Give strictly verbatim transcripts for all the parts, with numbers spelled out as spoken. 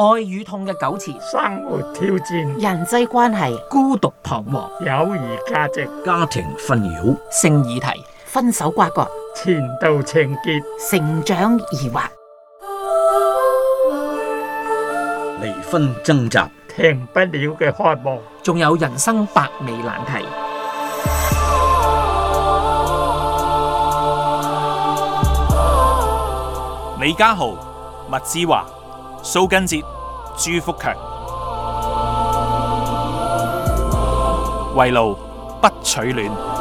愛與痛嘅糾纏， 生活挑戰， 人際關係， 孤獨彷徨， 友誼價值， 家庭紛擾， 性議題， 分手瓜葛， 前度情結， 成長疑惑， 離婚掙扎， 停不了嘅渴望， 仲有人生百味難題。 李家豪、麥之華、蘇根哲、朱福強，圍爐不取暖。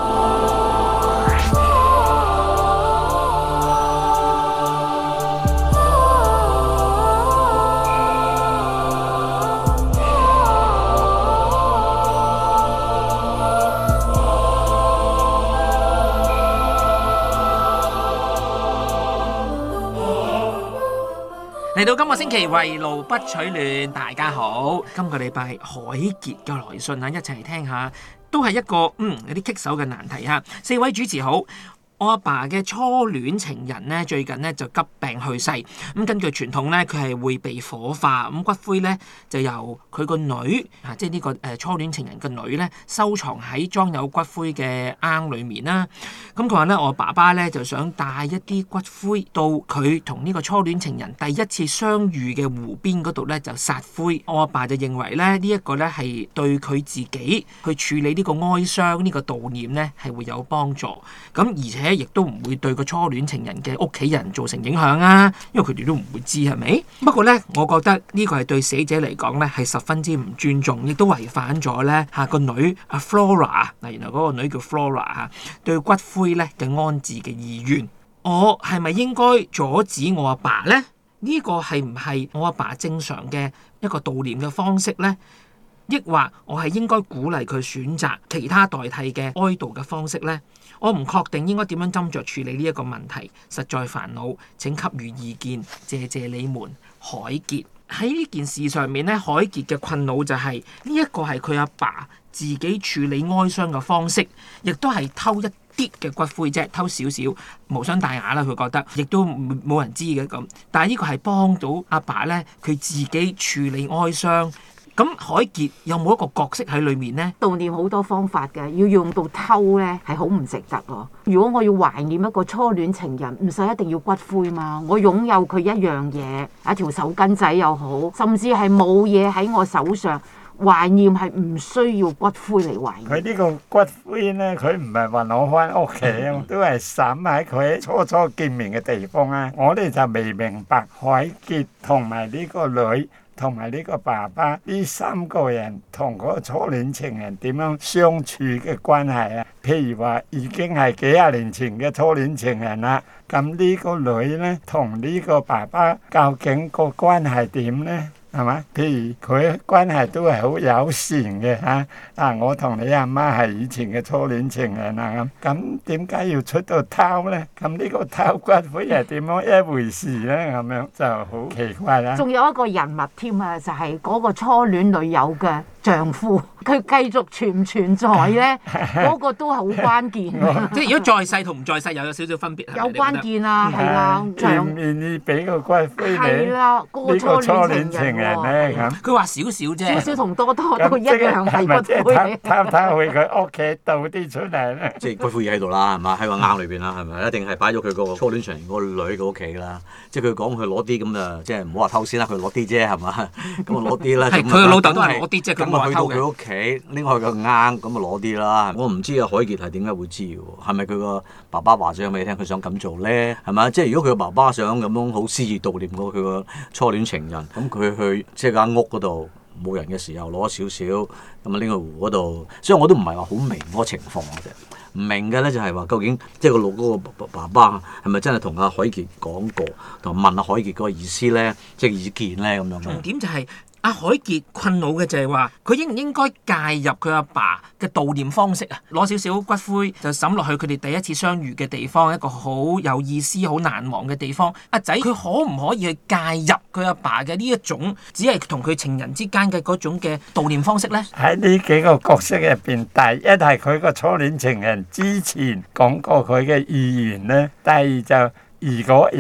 嚟到今個星期圍爐不取暖，大家好。今個禮拜海傑嘅來信啊，一齊嚟聽下，都係一個嗯有啲棘手嘅難題哈。四位主持好。我阿爸嘅初戀情人咧，最近咧就急病去世。咁根據傳統咧，佢係會被火化，咁骨灰咧就由佢個女啊，即係呢個誒初戀情人嘅女咧，收藏喺裝有骨灰嘅罌裏面啦。咁佢話咧，我爸爸咧就想帶一啲骨灰到佢同呢個初戀情人第一次相遇嘅湖邊嗰度咧，就撒灰。我阿爸就認為咧，呢一個咧係對佢自己去處理呢個哀傷、呢個悼念咧係會有幫助。咁而且亦都唔會對個初戀情人嘅屋企人造成影響啊，因為佢哋都唔會知係咪？不過呢，我覺得呢個係對死者嚟講呢係十分之唔尊重，亦都違反咗呢嚇個女阿 Flora 嗱，原來嗰個女叫 Flora 嚇對骨灰呢嘅安置嘅意願。我係咪應該阻止我阿爸呢？呢個係唔係我阿爸正常嘅一個悼念嘅方式呢？抑或我係應該鼓勵佢選擇其他代替嘅哀悼嘅方式呢？我唔確定應該點樣斟酌處理呢一個問題，實在煩惱，請給予意見，謝謝你們。海傑喺呢件事上面咧，海傑嘅困擾就係呢一個係佢阿爸自己處理哀傷嘅方式，亦都係偷一啲嘅骨灰啫，偷少少無傷大雅啦。佢覺得亦都冇人知嘅咁，但係呢個係幫到阿爸咧，佢自己處理哀傷。咁海傑有冇一個角色喺裏面呢？ 悼念好多方法嘅，要用到偷咧係好唔值得喎。如果我要懷念一個初戀情人，唔使一定要骨灰嘛，我擁有佢一樣嘢，一條手巾仔又好，甚至係冇嘢喺我手上，懷念係唔需要骨灰嚟懷念。 佢呢個骨灰咧，佢唔係話攞翻屋企啊，都係散喺佢初初見面嘅地方啊。我哋就未明白海傑同埋呢個女同埋呢個爸爸呢三個人同嗰個初戀情人點樣相處嘅關係啊？譬如話已經係幾廿年前嘅初戀情人啦，咁呢個女呢，同呢個爸爸究竟個關係點呢？係嘛？譬如佢關係都係好友善嘅嚇，啊！我同你阿媽係以前嘅初戀情人啊咁，咁點解要出到偷呢？咁呢個偷骨灰係點樣一回事呢？咁樣就好奇怪啦。 仲有一個人物添啊，就係嗰個初戀女友嘅丈夫，佢繼續存唔存在呢？嗰個都係好關鍵。 即係如果在世同唔在世又有少少分別，係咪？ 有關鍵啊，係啊， 願唔願意俾個骨灰你？ 係啦，嗰個初戀情人。 佢話少少啫， 少少同多多都一樣係骨灰。 偷偷去佢屋企倒啲出嚟咧， 即係骨灰已喺度啦，係嘛？喺個罌裏邊啦，係咪？一定係擺咗佢個初戀情人個女嘅屋企啦。即係佢講佢攞啲咁啊，即係唔好話偷先啦，佢攞啲啫，係嘛？咁啊攞啲啦。係佢老豆都係攞啲啫， 咁啊去到佢屋企拎開個罌，咁啊攞啲啦。我唔知啊，海傑係點解會知喎？係咪佢個爸爸話咗俾你聽，佢想咁做咧？係咪？即係如果佢個爸爸想咁樣好詩意悼念過佢個初戀情人，咁佢去。即係間屋嗰度冇人嘅時候攞少少咁啊，拎去湖嗰度。所以我都唔係話好明嗰個情況嘅啫。唔明嘅咧就係話究竟即係個老嗰個爸爸係咪真係同阿海傑講過，同問阿海傑嗰個意思咧，即係意見咧咁樣。 重點就係、是。阿海傑困擾嘅就係話，佢應唔應該介入佢阿爸嘅悼念方式啊？攞少少骨灰就抌落去佢哋第一次相遇嘅地方，一個好有意思、好難忘嘅地方。阿仔佢可唔可以去介入佢阿爸嘅呢一種，只係同佢情人之間嘅嗰種嘅悼念方式呢？ 喺呢幾個角色入邊，第一係佢個初戀情人之前講過佢嘅意願咧，第二就如果有。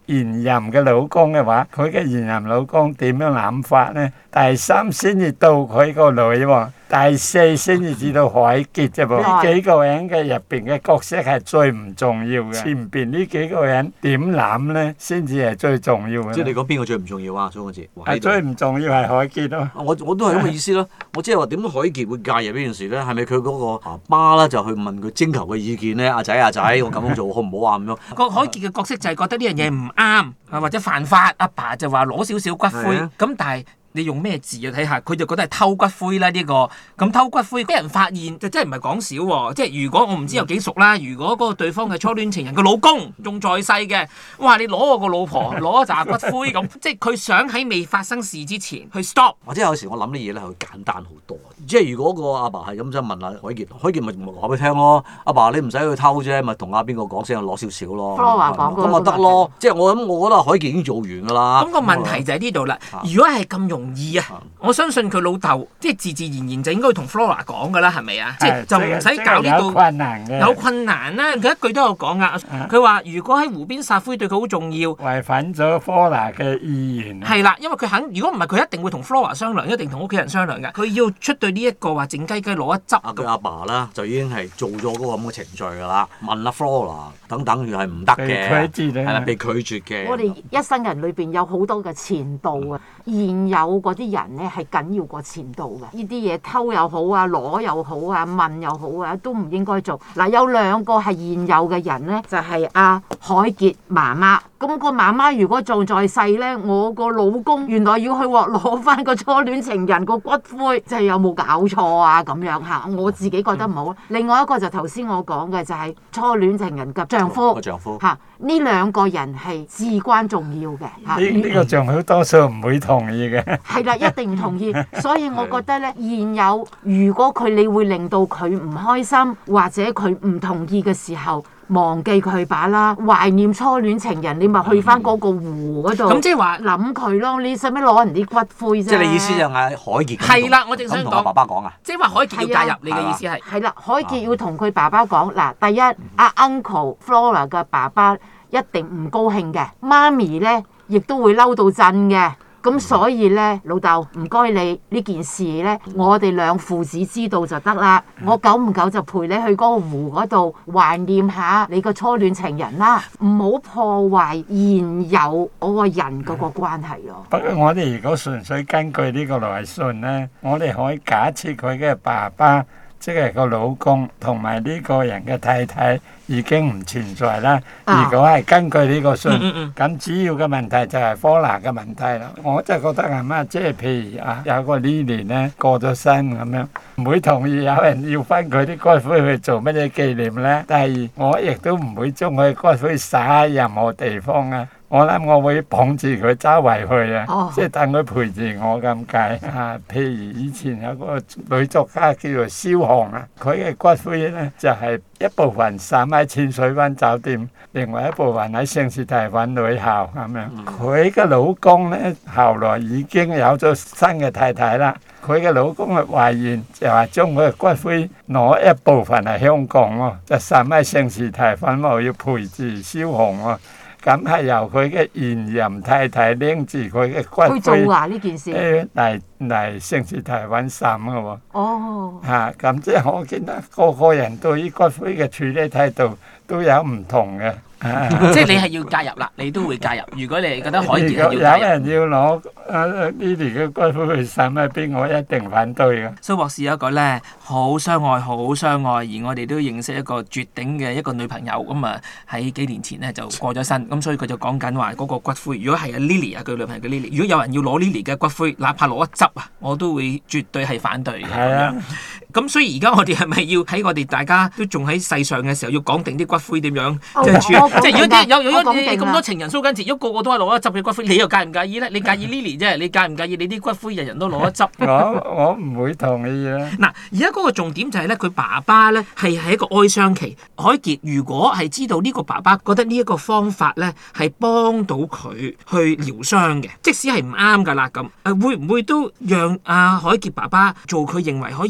現任嘅老公嘅話，佢嘅現任老公點樣諗法呢？第三先至到佢個女喎，第四先至至到海傑啫噃。呢幾個人嘅入邊嘅角色係最唔重要嘅，前邊呢幾個人點諗呢？先至係最重要嘅。 即係你講邊個最唔重要啊？蘇公子， 係最唔重要係海傑咯。 我我都係咁嘅意思咯。我即係話點解海傑會介入呢件事咧？係咪佢嗰個爸爸咧就去問佢徵求嘅意見咧？阿仔阿仔，我咁樣做好唔好啊？咁樣個海傑嘅角色就係覺得呢樣嘢唔啱啊，或者犯法。阿爸就話攞少少骨灰，咁、啊、但係。你用咩字啊？睇下，佢就覺得係偷骨灰啦呢、呢個。咁偷骨灰俾人發現就真係唔係講少喎。即係如果我唔知有幾熟啦，如果嗰個對方嘅初戀情人個老公仲在世嘅，哇！你攞我個老婆攞一紮骨灰咁，即係佢想喺未發生事之前去 stop。 或者有時我諗啲嘢咧係會簡單好多。即係如果個阿爸係咁想問阿海傑，海傑咪話俾佢聽咯。阿爸，爸你唔使去偷啫，咪同阿邊個講聲攞少少咯。咁咪得咯。即係我諗，我覺得海傑已經做完㗎啦。 咁個問題就喺呢度啦。如果係咁容易啊，我相信佢老豆即係自自然然就應該同 Flora 講㗎啦，係咪啊？即係就唔使搞呢度有困難嘅。 有困難啦，佢一句都有講啊。佢話如果喺湖邊撒灰對佢好重要， 違反咗 Flora 嘅意願。 係啦，因為佢肯，如果唔係佢一定會同 Flora 商量，一定同屋企人商量㗎。佢要出對呢一個話靜雞雞攞一執。 佢阿爸啦就已經係做咗嗰個咁嘅程序㗎啦，問阿 Flora 等等，原來係唔得嘅，係啦，被拒絕嘅。 我哋一生人裏邊有好多嘅前度啊，現有嗰啲人咧係緊要過前度嘅。呢啲嘢偷又好啊，攞又好啊，問又好啊，都唔應該做。嗱，有兩個係現有嘅人咧，就係阿海傑媽媽。咁個媽媽如果仲在世咧，我個老公原來要去攞翻個初戀情人個骨灰，即係有冇搞錯啊？咁樣嚇，我自己覺得唔好。另外一個就頭先我講嘅就係初戀情人嘅丈夫， 個丈夫嚇，呢兩個人係至關重要嘅嚇。 呢呢個丈夫多數唔會同意嘅。 係啦，一定唔同意。所以我覺得咧，現有如果佢你會令到佢唔開心，或者佢唔同意嘅時候，忘記佢把啦，懷念初戀情人，你咪去翻嗰個湖嗰度。咁即係話諗佢咯，你使咩攞人啲骨灰啫？ 即係你意思就係海傑係啦，我正想講爸爸講啊。 即係話海傑要介入，你嘅意思係？ 係啦，海傑要同佢爸爸講嗱，第一阿 Uncle Flora 嘅爸爸一定唔高興嘅，媽咪咧亦都會嬲到震嘅。咁所以咧，老豆唔該你呢件事咧，我哋兩父子知道就得啦。我久唔久就陪你去嗰個湖嗰度懷念下你個初戀情人啦，唔好破壞現有嗰個人嗰個關係咯。 不過我哋如果純粹根據呢個來信咧，我哋可以假設佢嘅爸爸，即係個老公同埋呢個人嘅太太已經唔存在啦。如果係根據呢個信，咁主要嘅問題就係 Flora 嘅問題啦。我就覺得係乜，即係譬如啊，有個 Lily 咧過咗身咁樣，唔會同意有人要翻佢啲骨灰去做乜嘢紀念咧。第二，我亦都唔會將佢骨灰撒喺任何地方啊。我諗我會捧住佢周圍去啊，哦、即係等佢陪住我咁解啊。譬如以前有個女作家叫做蕭紅啊，佢嘅骨灰咧就係、是、一部分散喺淺水灣酒店，另外一部分喺聖士提反女校咁樣。佢嘅、嗯、老公咧後來已經有咗新嘅太太啦，佢嘅老公嘅遺願就話將佢嘅骨灰攞一部分喺香港喎，就散喺聖士提反喎，要陪住蕭紅喎。咁係由佢嘅現任太太拎住佢嘅骨灰， 去做啊呢件事， 嚟嚟聖士提反審嘅喎。 哦， 嚇咁即係我見得個個人對於骨灰嘅處理態度都有唔同嘅。 即係你係要介入啦，你都會介入。如果你係覺得海傑要介入， 有人要攞啊 Lily 嘅骨灰去審喺邊，我一定反對嘅。 蘇博士有一個咧好相愛、好相愛，而我哋都認識一個絕頂嘅一個女朋友咁啊，喺幾年前咧就過咗身，咁所以佢就講緊話嗰個骨灰，如果係阿 Lily 啊，佢女朋友叫 Lily，如果有人要攞 Lily 嘅骨灰，哪怕攞一執啊，我都會絕對係反對嘅咁樣。咁所以而家我哋係咪要喺我哋大家都仲喺世上嘅時候，要講定啲骨灰點樣即係處？即係如果啲有有咗咁多情人蘇根節，如果個個都係攞一執嘅骨灰，你又介唔介意咧？你介意 Lily 啫，你介唔介意你啲骨灰人人都攞一執？ 我我唔會同意啊！ 嗱，而家嗰個重點就係咧，佢爸爸咧係喺一個哀傷期。海傑如果係知道呢個爸爸覺得呢一個方法咧係幫到佢去療傷嘅，即使係唔啱㗎啦咁，誒會唔會都讓阿海傑爸爸做佢認為可以處理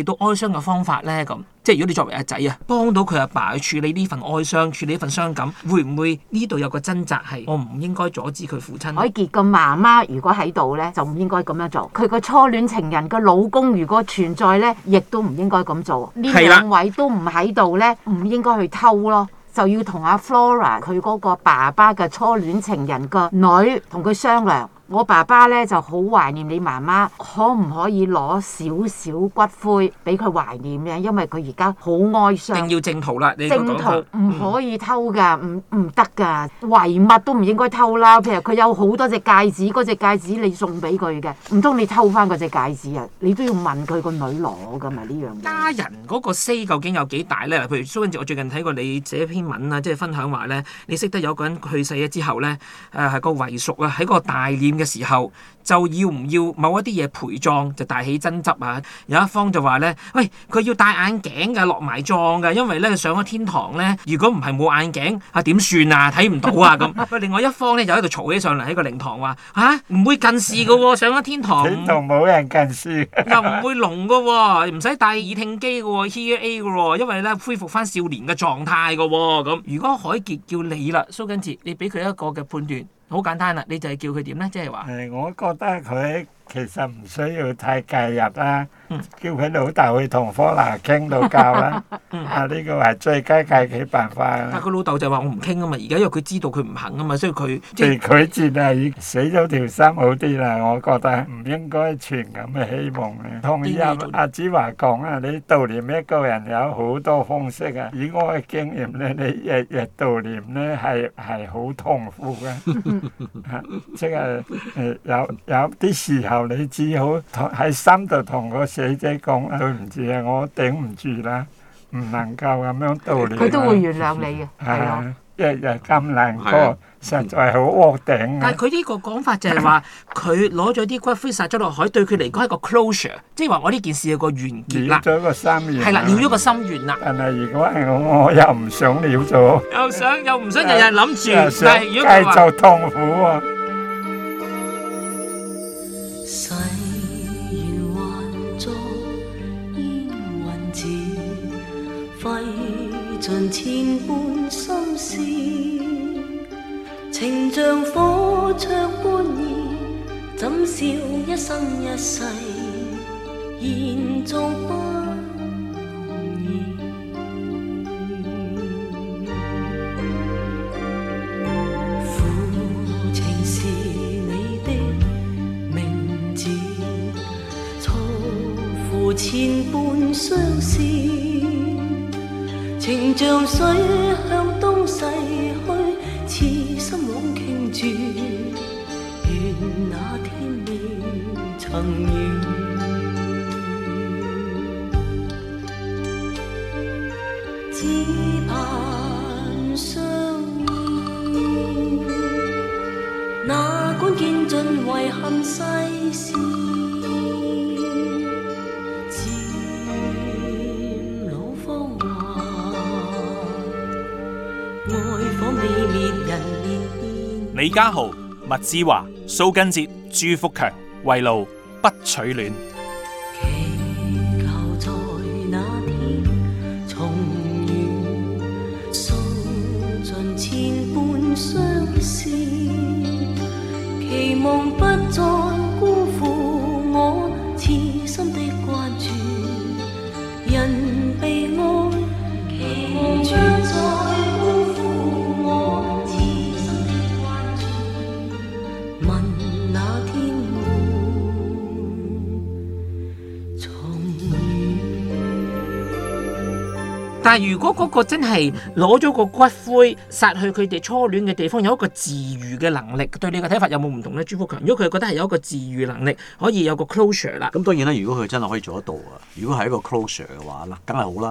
到哀傷嘅方法咧？咁即係如果你作為阿仔啊，幫到佢阿爸去處理呢份哀傷，處理呢份傷感，會唔會呢度有個掙扎係我唔應該阻止佢父親？ 海傑個媽媽如果喺度咧，就唔應該咁樣做。佢個初戀情人個老公如果存在咧，亦都唔應該咁做。呢兩位都唔喺度咧，唔應該去偷咯。就要同阿 Flora 佢嗰個爸爸嘅初戀情人個女同佢商量。我爸爸咧就好懷念你媽媽，可唔可以攞少少骨灰俾佢懷念嘅？因為佢而家好哀傷。 一定要正途啦，你正途唔可以偷㗎，唔唔得㗎，遺物都唔應該偷啦。譬如佢有好多隻戒指，嗰隻戒指你送俾佢嘅，唔通你偷翻嗰隻戒指啊？你都要問佢個女攞㗎嘛呢樣嘢。 家人嗰個 say 究竟有幾大咧？譬如蘇根哲，我最近睇過你寫一篇文啊，即係分享話咧，你識得有個人去世咗之後咧，誒係個遺屬啊，喺個大殮嘅時候，就要唔要某一啲嘢陪葬，就大起爭執啊！有一方就話咧，喂，佢要戴眼鏡㗎，落埋葬㗎，因為咧佢上咗天堂咧，如果唔係冇眼鏡啊點算啊？睇唔到啊咁。喂，另外一方咧就喺度嘈起上嚟喺個靈堂話嚇唔會近視㗎喎，上咗天堂。 天堂冇人近視。 又唔會聾㗎喎，唔使戴耳聽機㗎喎 ，hear A 㗎喎，因為咧恢復翻少年嘅狀態㗎喎。咁如果海傑叫你啦，蘇根哲，你俾佢一個嘅判斷。好簡單啦，你就係叫佢點咧？即係話誒，我覺得佢其實唔需要太介入啦， 嗯、 叫佢老豆去同科拿傾到教啦。 嗯、 啊，呢、這個係最佳解決辦法啦。 但佢老豆就話我唔傾啊嘛，而家因為佢知道佢唔肯啊嘛，所以佢即被拒絕啊，已死咗條心好啲啦。我覺得唔應該存咁嘅希望嘅。同意阿阿子華講啊，你悼念一個人有好多方式啊。以我嘅經驗咧，你日日悼念咧係係好痛苦嘅。即係誒有有啲時候你只好喺心度同個死者講啊，對唔住啊，我頂唔住啦，唔能夠咁樣悼念。 佢都會原諒你嘅，係咯。 日日咁難過，實在係好惡頂。 但係佢呢個講法就係話，佢攞咗啲骨灰撒咗落海，對佢嚟講係個 closure，即係話我呢件事有個完結啦。 了咗個心願。 係啦，了咗個心願啦。 但係如果係我，我又唔想了咗。 又想又唔想日日諗住， 但係如果佢話繼續痛苦喎。 誓言幻作煙雲字，揮盡千般心事，情像火灼般熱，怎笑一生一世，延續不容易。負情是你的名字，錯付千般相思，情像水向東逝去，痴心枉傾注，願那天未曾遇，只盼相依，哪管見盡遺憾世事，漸老芳華，愛火未滅人面變。 李家豪、麥之華、蘇根哲、朱福強圍爐不取暖。 祈求在那天重遇，訴盡千般相思，期望不再辜負我痴心的關注，人被愛，期望不再辜負我痴心的關注，問那天會重遇。 但係如果嗰個真係攞咗個骨灰撒去佢哋初戀嘅地方，有一個治癒嘅能力，對你嘅睇法有冇唔同咧？朱福強，如果佢覺得係有一個治癒能力，可以有個 closure 啦。 咁當然啦，如果佢真係可以做得到啊，如果係一個 closure 嘅話啦，梗係好啦。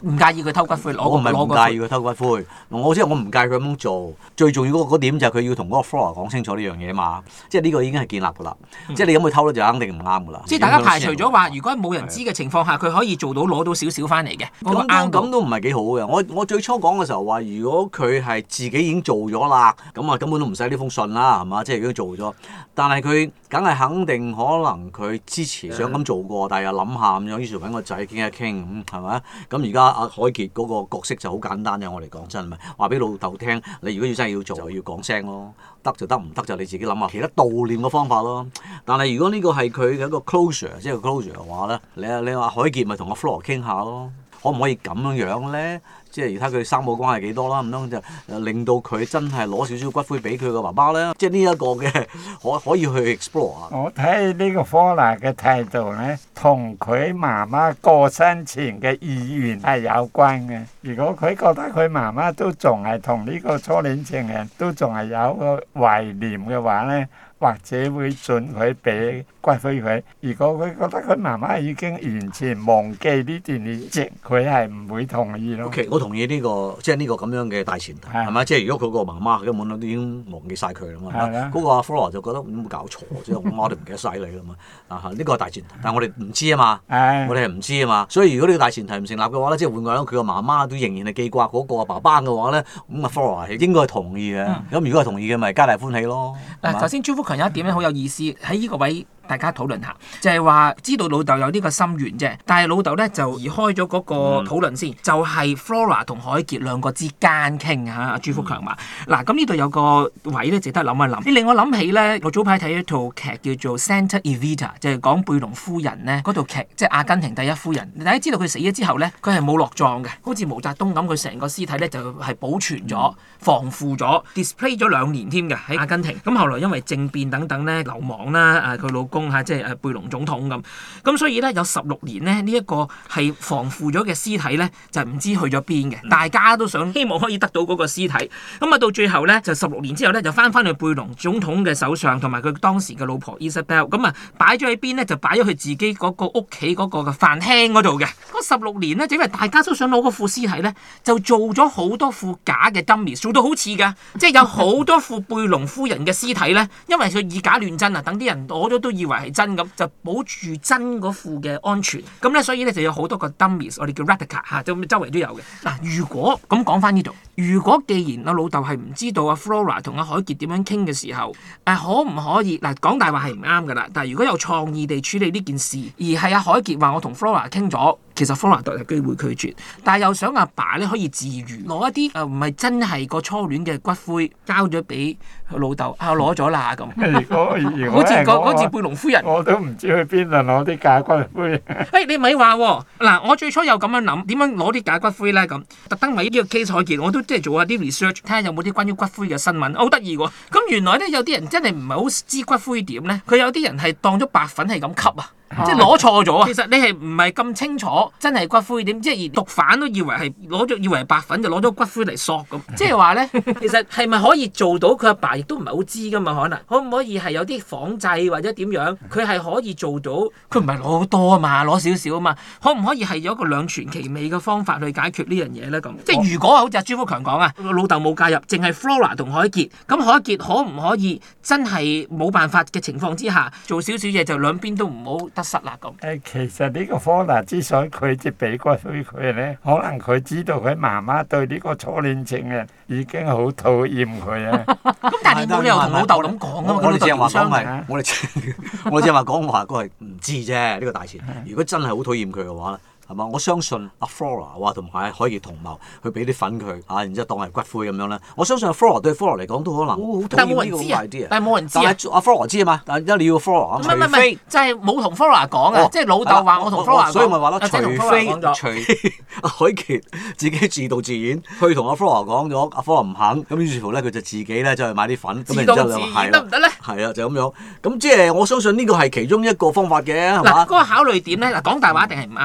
唔介意佢偷骨灰，攞我唔係唔攞個介意佢偷骨灰，我即係我唔介意佢咁樣做。最重要嗰個點就係佢要同嗰個 Flora 講清楚呢樣嘢嘛，即係呢個已經係建立㗎啦。 嗯、 即係你咁去偷咧，就肯定唔啱㗎啦。 即係大家排除咗話，如果冇人知嘅情況下，佢可以做到攞到少少翻嚟嘅。 咁啱咁都唔係幾好嘅。我我最初講嘅時候話，如果佢係自己已經做咗啦，咁啊根本都唔使呢封信啦，係嘛？即係如果做咗，但係佢梗係肯定可能佢之前想咁做過，但係又諗下咁樣，於是揾個仔傾一傾，咁係咪？咁而家阿海傑嗰個角色就好簡單嘅，我嚟講真係咪？話俾老豆聽，你如果要真係要做，就要講聲咯，得就得，唔得就你自己諗下其他悼念嘅方法咯。但係如果呢個係佢嘅一個 closure，即係 closure 嘅話咧，你你話海傑咪同阿 Flora 傾下咯，可唔可以咁樣樣咧？即係而家佢三母關係幾多啦？唔通就令到佢真係攞少少骨灰俾佢個爸爸咧？即係呢一個嘅可可以去 explore 啊！ 我睇呢個 Flora 嘅態度咧，同佢媽媽過身前嘅意願係有關嘅。如果佢覺得佢媽媽都仲係同呢個初戀情人都仲係有個懷念嘅話咧，或者會准佢俾骨灰佢。如果佢覺得佢媽媽已經完全忘記呢段戀情，佢係唔會同意咯。 Okay, 我同意呢、這個即係呢個咁樣嘅大前提，係咪的？即係如果佢個媽媽根本都已經忘記晒佢啦嘛，嗰的個阿 Flora 就覺得有冇搞錯，即係我媽都唔記得晒你啦嘛。啊呢、這個係大前提，但係我哋唔知啊嘛，的我哋係唔知啊嘛。所以如果呢個大前提唔成立嘅話咧，即係換句話講，佢個媽媽都仍然係記掛嗰個爸爸嘅話咧，咁阿 Flora 係應該係同意嘅。咁、嗯、如果係同意嘅，咪皆大歡喜咯。 嗱，頭先朱福強有一點咧好有意思，喺呢個位。大家討論下，就係、是、話知道老豆有呢個心願啫，但係老豆咧就移開咗嗰個討論先，嗯、就係 Flora 同海傑兩個之間傾嚇。阿朱福強話：嗱、嗯，咁呢度有個位咧，值得諗一諗。你令我諗起咧，我早排睇一套劇叫做《Santa Evita》，就係講貝隆夫人咧嗰套劇，即係阿根廷第一夫人。大家知道佢死咗之後咧，佢係冇落葬嘅，好似毛澤東咁，佢成個屍體咧就係、是、保存咗、防腐咗、display 咗兩年添嘅喺阿根廷。咁後來因為政變等等咧流亡啦，啊佢老公嚇，即係誒貝隆總統咁，咁所以咧有十六年咧呢一個係防腐咗嘅屍體咧就唔知去咗邊嘅，大家都想希望可以得到嗰個屍體，咁啊到最後咧就十六年之後咧就翻翻去貝隆總統嘅手上，同埋佢當時嘅老婆 Isabel， 咁啊擺咗喺邊咧就擺咗佢自己嗰個屋企嗰個嘅飯廳嗰度嘅。嗰十六年咧，因為大家都想攞嗰副屍體咧，就做咗好多副假嘅 dummy， 做到好似㗎，即係有好多副貝隆夫人嘅屍體咧，因為佢以假亂真啊，等啲人攞咗都以為係真咁，就保住真嗰副嘅安全。咁咧，所以咧就有好多個 dummies， 我哋叫 replica 嚇，周周圍都有嘅。嗱，如果咁講翻呢度，如果既然阿老豆係唔知道阿 Flora 同阿海傑點樣傾嘅時候，誒可唔可以嗱講大話係唔啱㗎啦？但係如果有創意地處理呢件事，而係阿海傑話我同 Flora 傾咗。其實 Flora 都有機會拒絕，但係又想阿爸咧可以自愈，攞一啲誒唔係真係個初戀嘅骨灰交咗俾老豆，啊攞咗啦咁。 如果如果好似個我好似貝隆夫人， 我都唔知去邊度攞啲假骨灰。 誒你咪話喎，嗱我最初有咁樣諗，點樣攞啲假骨灰咧咁？特登為呢個 case 海傑，我都即係做下啲 research，睇下有冇啲關於骨灰嘅新聞，好得意喎。咁原來咧有啲人真係唔係好知骨灰點咧，佢有啲人係當咗白粉係咁吸啊。即係攞錯咗啊！其實你係唔係咁清楚真係骨灰點？即係而毒販都以為係攞咗，以為係白粉就攞咗骨灰嚟索咁。即係話咧，其實係咪可以做到？佢阿爸亦都唔係好知噶嘛，可能可唔可以係有啲仿製或者點樣？佢係可以做到，佢唔係攞好多啊嘛，攞少少啊嘛。可唔可以係有一個兩全其美嘅方法去解決呢樣嘢咧？咁即係如果好似阿朱福強講啊，老豆冇介入，淨係 Flora 同海傑，咁海傑可唔可以真係冇辦法嘅情況之下做少少嘢，就兩邊都唔好得失啦咁。 誒，其實呢個 Flora 之所以拒絕俾骨灰佢咧，可能佢知道佢媽媽對呢個初戀情人已經好討厭佢啊。 咁但係你冇理由同老豆咁講啊嘛， 我哋只係話講係係，我哋我哋只係話講話嗰係唔知啫，呢、呢個大前提。如果真係好討厭佢嘅話咧。係嘛？我相信阿 Flora 話同埋可以同謀去俾啲粉佢啊，然之後當係骨灰咁樣咧。我相信阿 Flora 對 Flora 嚟講都可能好討厭呢個 idea。但係冇人知啊！阿 Flora 知啊嘛，但係一你要 Flora，除非就係冇同 Flora 講啊，即係老豆話我同 Flora 講， 所以咪話咯，除非除阿海傑自己自導自演去同阿 Flora 講咗，阿 Flora 唔肯，咁於是乎咧佢就自己咧就去買啲粉，咁然之後就係得唔得咧？ 係啊，就咁樣。咁即係我相信呢個係其中一個方法嘅，係嘛？ 嗱，嗰個考慮點咧，嗱講大話一定係唔啱㗎啦。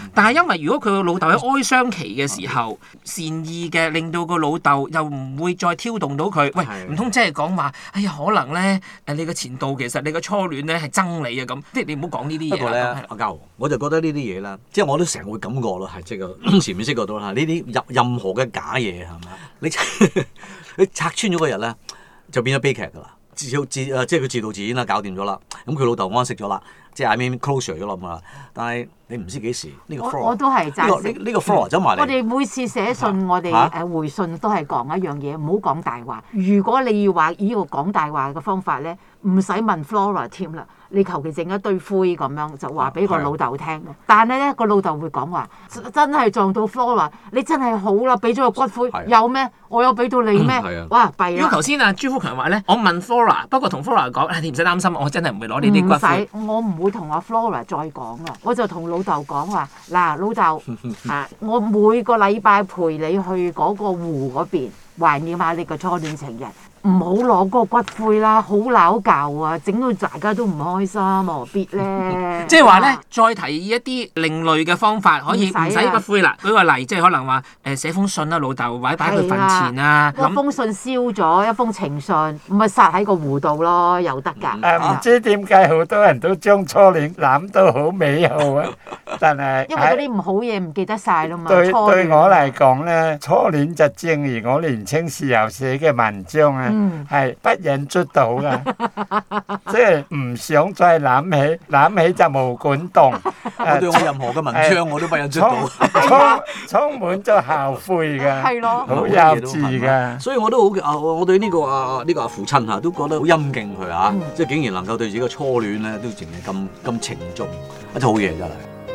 但係因為如果佢個老豆喺哀傷期嘅時候，善意嘅令到個老豆又唔會再挑動到佢，喂，唔通即係講話，哎呀，可能咧誒你嘅前度其實你嘅初戀咧係憎你啊咁，即係你唔好講呢啲嘢。 不過咧，阿嘉豪，我就覺得呢啲嘢啦，即係我都成日會感覺咯，係即係個潛意識嗰度啦。呢啲任任何嘅假嘢係嘛，你你拆穿咗嗰日咧，就變咗悲劇㗎啦。自自誒即係佢自導自演啦，搞掂咗啦。咁佢老豆安息咗啦，即係 I mean closure 咗啦。但係你唔知幾時呢個 Flora 我我都係贊成呢個呢個 Flora 走埋嚟。 我哋每次寫信，我哋誒回信都係講一樣嘢，唔好講大話。如果你要話呢個講大話嘅方法咧，唔使問 Flora 添啦。你求其整一堆灰咁樣就話俾個老豆聽，但係咧個老豆會講話真係撞到 Flora，你真係好啦，俾咗個骨灰有咩？我有俾到你咩？哇弊啦！ 如果頭先阿朱福強話咧，我問 Flora，不過同 Flora 講，你唔使擔心，我真係唔會攞呢啲骨灰。 唔使，我唔會同阿 Flora 再講啦，我就同老豆講話嗱，老豆啊，我每個禮拜陪你去嗰個湖嗰邊懷念下你個初戀情人。唔好攞嗰個骨灰啦，好鬧教啊，整到大家都唔開心，何必咧？ 即係話咧，再提議一啲另類嘅方法，可以唔使骨灰啦。舉個例，即係可能話誒寫封信啦，老豆或者擺喺佢墳前啊。 一封信燒咗，一封情信，咪撒喺個湖度咯，又得㗎。 誒唔知點解好多人都將初戀諗到好美好啊，但係因為嗰啲唔好嘢唔記得晒啦嘛。 對對我嚟講咧，初戀就正如我年青時候寫嘅文章啊。係不忍卒睹噶，即係唔想再諗起，諗起就毛管動。 我對我任何嘅文章我都不忍卒睹， 充充滿咗後悔嘅， 係咯， 好幼稚嘅。 所以我都好啊，我對呢個啊呢個阿父親嚇都覺得好欽敬佢嚇，即係竟然能夠對自己嘅初戀咧都淨係咁咁情重，一套好嘢真係。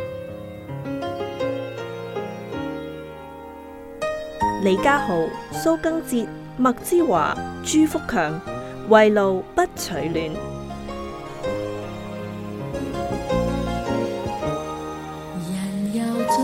李家豪、蘇賡哲、麥之華、朱福強，圍爐不取暖。 人又像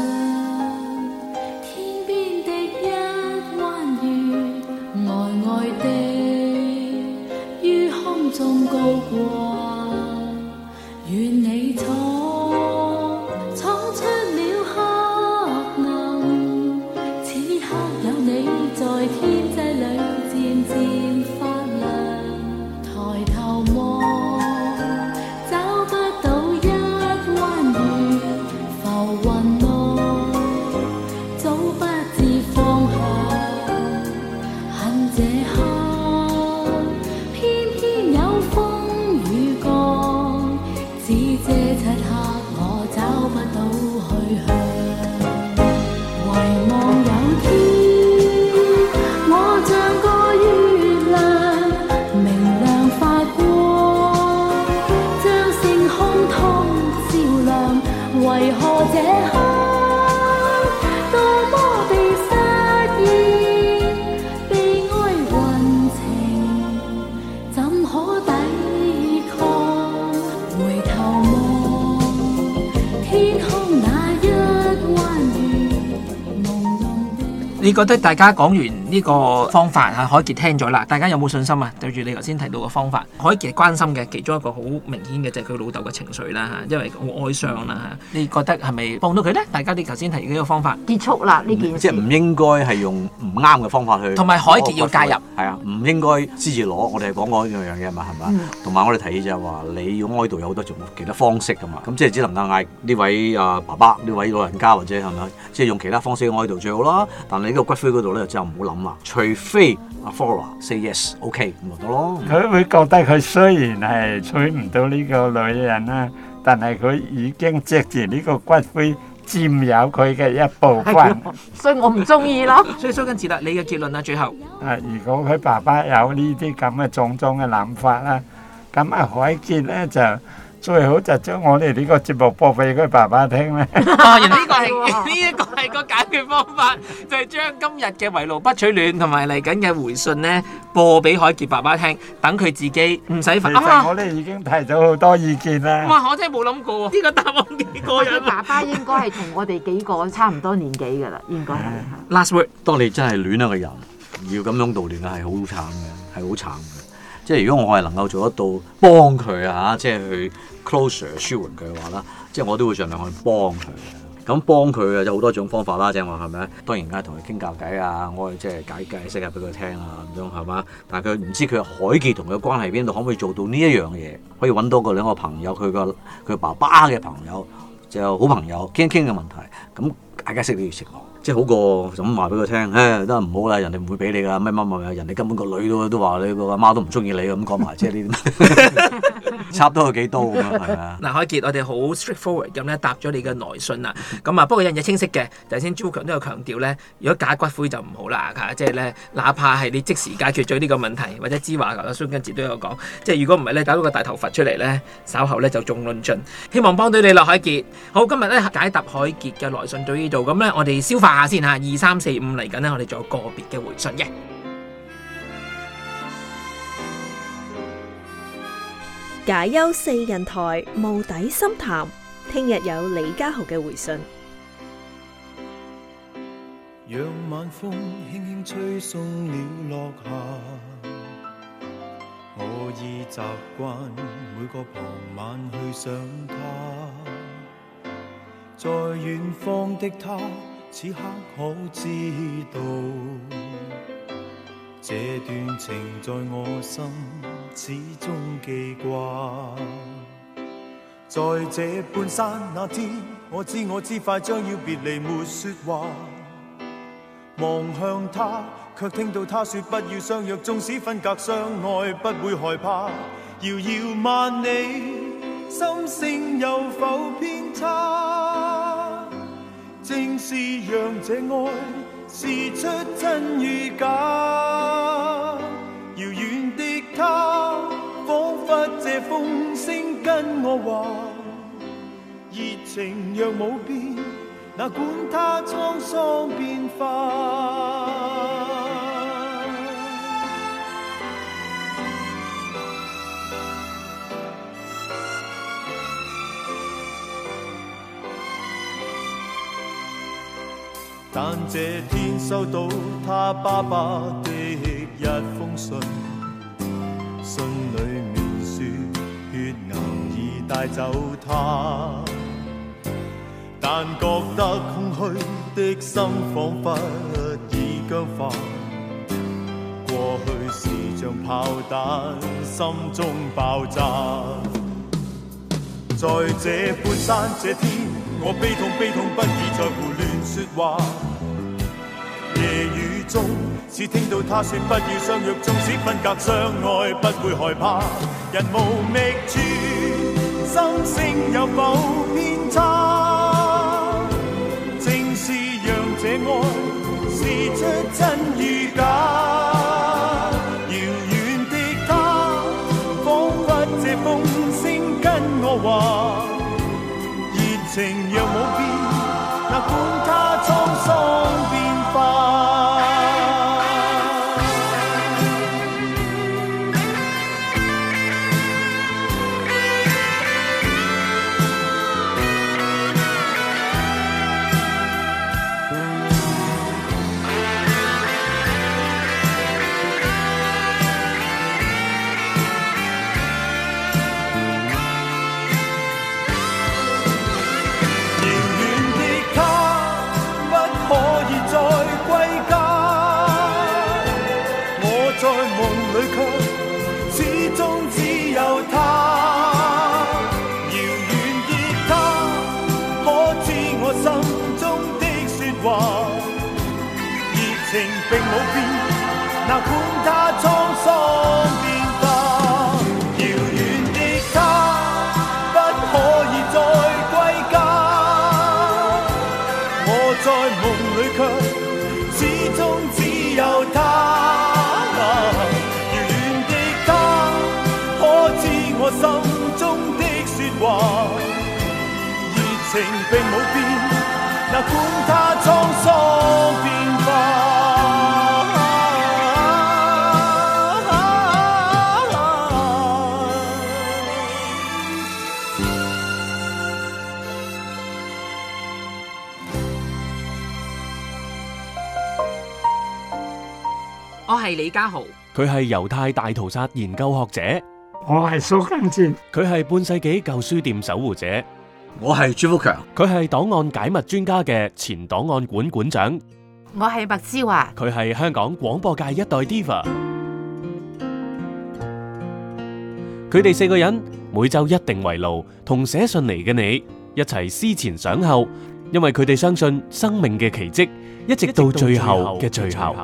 天邊的一彎月，呆呆地於空中高掛。願你闖闖出了黑暗，此刻有你在天際裏漸漸發亮，抬頭望找不到一彎月，浮雲內早不知方向，恨這刻偏偏有風雨降，只這漆黑我找不到去向，遺忘有天我像個月亮，明亮發光，將星空通照亮。為何這刻多麼地失意，悲哀運程怎可抵抗？回頭望天空那一彎月，朦朧的。 你覺得大家講完呢個方法嚇，海傑聽咗啦，大家有冇信心啊？對住你頭先提到嘅方法，海傑關心嘅其中一個好明顯嘅就係佢老豆嘅情緒啦嚇，因為好哀傷啦嚇。你覺得係咪幫到佢咧？大家你頭先提嘅呢個方法結束啦呢件事， 即係唔應該係用唔啱嘅方法去， 同埋海傑要介入， 係啊，唔應該私自攞。我哋係講過一樣樣嘢嘛，係嘛？同埋、嗯、我哋提議就係話，你要哀悼有好多種其他方式噶嘛，咁即係只能夠嗌呢位啊爸爸，呢位老人家或者係咪？即係用其他方式去哀悼最好啦。但係呢個骨灰嗰度咧，就唔好諗啦，除非阿 Flora say yes，OK 咁咪得咯。 佢會覺得佢雖然係娶唔到呢個女人啦，但係佢已經藉住呢個骨灰佔有佢嘅一部分。 所以我唔中意咯。 所以蘇賡哲啦，你嘅結論啊，最後啊，如果佢爸爸有呢啲咁嘅種種嘅諗法啦，咁啊海傑咧就最好就將我哋呢個節目播俾佢爸爸聽咧。 哦，原來呢個係呢一個係個解決方法，就係將今日嘅圍爐不取暖同埋嚟緊嘅回信咧播俾海傑爸爸聽，等佢自己唔使煩。 其實我哋已經提咗好多意見啦。 哇！我真係冇諗過呢個答案幾過癮。 爸爸應該係同我哋幾個差唔多年紀㗎啦，應該係。 Last word， 當你真係戀一個人，要咁樣悼念係好慘嘅，係好慘嘅。即係如果我係能夠做得到幫佢啊，即係去 closure 舒緩佢嘅話啦，即係我都會盡量去幫佢。 咁幫佢嘅有好多種方法啦，正話係咪？當然梗係同佢傾教偈啊，我哋即係解解釋下俾佢聽啊，咁樣係嘛？但係佢唔知佢海傑同佢嘅關係邊度，可唔可以做到呢一樣嘢？可以揾到個兩個朋友，佢個佢爸爸嘅朋友，就好朋友傾傾嘅問題，咁解解釋呢條情況。即係好過就咁話俾佢聽，誒都係唔好啦，人哋唔會俾你㗎，乜乜乜，人哋根本個女都都話你個阿媽都唔中意你咁講埋，即係呢啲插多佢幾刀咁樣係啊！ 嗱，海傑，我哋好 straightforward 咁咧答咗你嘅來信啦。咁啊，不過有樣嘢清晰嘅，頭先朱強都有強調咧，如果假骨灰就唔好啦嚇，即係咧，哪怕係你即時解決咗呢個問題，或者之華頭先蘇根哲都有講，即係如果唔係咧，搞到個大頭佛出嚟咧，稍後咧就眾論盡。希望幫到你啦，海傑。好，今日咧解答海傑嘅來信到呢度，咁咧我哋消化下先嚇，二三四五嚟緊咧，我哋仲有個別嘅回信嘅。 解憂四人台無底深談，聽日有李家豪嘅回信。 讓晚風輕輕吹送了落霞，我已習慣每個傍晚去想他，在遠方的他此刻可知道，這段情在我心始終記掛。在這半山那天，我知我知快將要別離，沒說話。望向他，卻聽到他說不要相約，縱使分隔相愛，不會害怕。遙遙萬里，心聲有否偏差？正是讓這愛試出真與假。遙遠的他，彷彿這風聲跟我話，熱情若冇變，哪管他滄桑變化。但這天收到他爸爸的一封信，信裏面說血牛已帶走他，但覺得空虛的心彷彿已僵化。過去是像炮彈，心中爆炸。在這半山這天，我悲痛悲痛不已，在胡亂說話。夜雨中，只聽到他說不要相約，縱使分隔相愛，不會害怕。人無覓處，心聲有否偏差？正是讓這愛試出真與假。遙遠的他，彷彿這風聲跟我話，熱情若冇變，哪管他滄桑變化。並冇變，哪管他滄桑變化。遙遠的他，不可以再歸家。我在夢裏卻始終只有他。遙遠的他，可知我心中的説話？熱情並冇變，哪管他滄桑變化。 我係李家豪， 佢係猶太大屠殺研究學者， 我係蘇根哲， 佢係半世紀舊書店守護者， 我係朱福強， 佢係檔案解密專家嘅前檔案館館長， 我係麥之華， 佢係香港廣播界一代 diva。佢哋四個人每周一定圍爐同寫信嚟嘅你一齊思前想後，因為佢哋相信生命嘅奇蹟一直到最後嘅最後。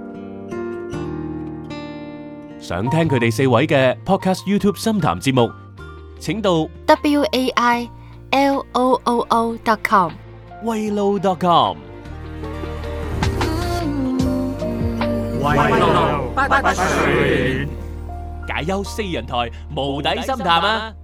想聽佢哋四位嘅 podcast YouTube 深談節目，請到 w a i l o o o dot com 圍爐 dot com。 圍爐不取暖， 解憂四人台無底深談啊！